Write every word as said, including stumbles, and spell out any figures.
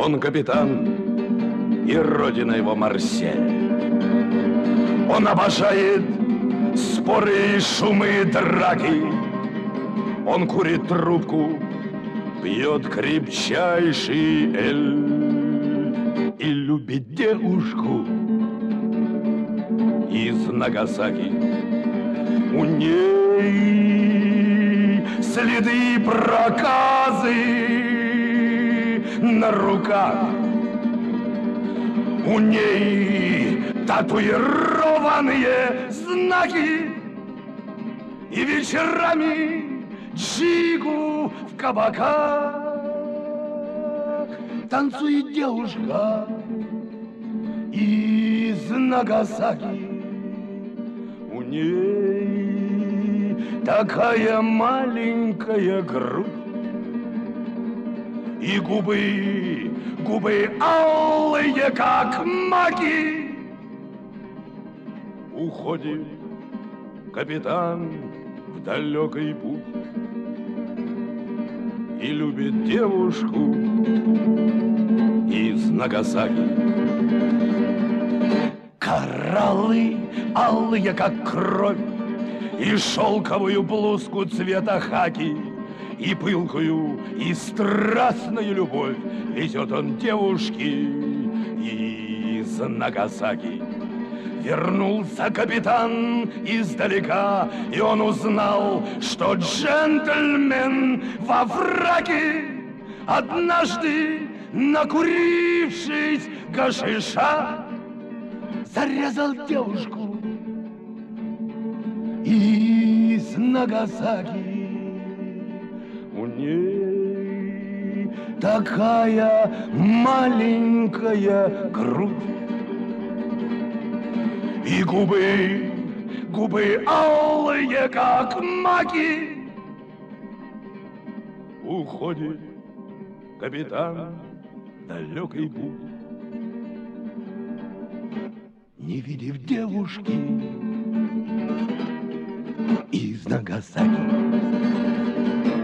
Он капитан, и родина его Марсель. Он обожает споры, шумы, драки. Он курит трубку, пьет крепчайший эль и любит девушку из Нагасаки. У ней следы проказы на руках. У ней татуированные знаки. И вечерами джигу в кабаках танцует девушка из Нагасаки. У ней такая маленькая грудь и губы, губы алые, как маки. Уходит капитан в далекий путь и любит девушку из Нагасаки. Кораллы алые, как кровь, и шелковую блузку цвета хаки, и пылкую, и страстную любовь везет он девушки из Нагасаки. Вернулся капитан издалека, и он узнал, что джентльмен во фраке, однажды, накурившись гашиша, зарезал девушку из Нагасаки. У ней такая маленькая грудь и губы, губы алые, как маки. Уходит капитан в далекий путь, не видев девушки из Нагасаки.